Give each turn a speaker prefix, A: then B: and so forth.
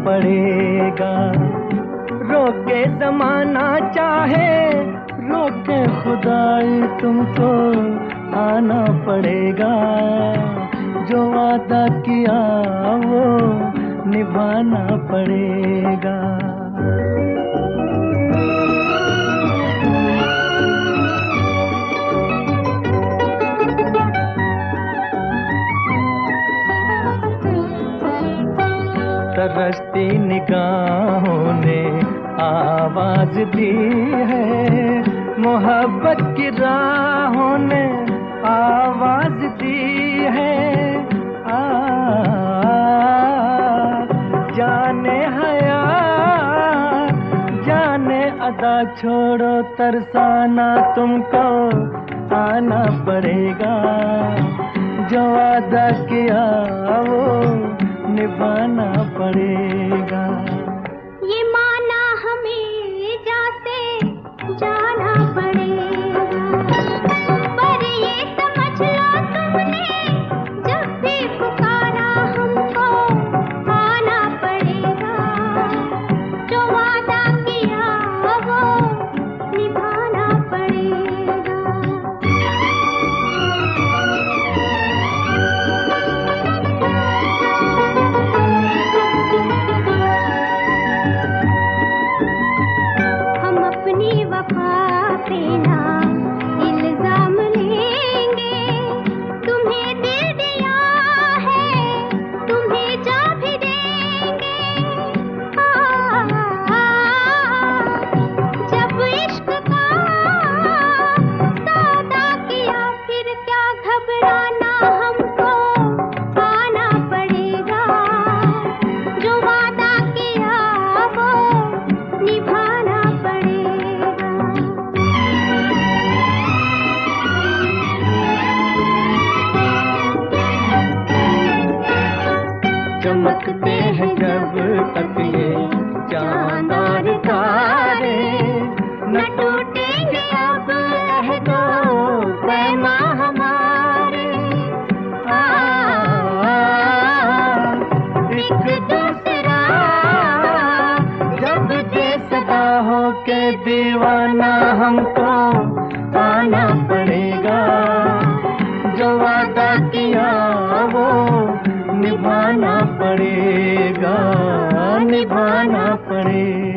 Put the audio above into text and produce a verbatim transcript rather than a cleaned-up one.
A: पड़ेगा। रोके ज़माना चाहे रोके खुदाई, तुमको आना पड़ेगा। जो वादा किया वो निभाना पड़ेगा। तरसती निगाहों ने आवाज दी है, मोहब्बत की राहों ने आवाज दी है। आ, जाने हया जाने अदा छोड़ो, तरसाना तुमको आना पड़ेगा। जो वादा किया वो निभाना पड़ेगा।
B: ये माना हमें जासे जाना पड़ेगा, पर ये समझ लो तुमने जब भी पुकारा हमको आना पड़ेगा। जो वादा किया वो निभाना पड़ेगा।
A: चमकते हैं जब तक ये चांद और तारे, न टूटेंगे अब अहदो पैमा हमारे। आ, एक दूसरा जब दे सदा हो के दीवाना, हमको आना पड़ेगा। जो वादा किया वो निभाना पड़ेगा, निभाना पड़ेगा।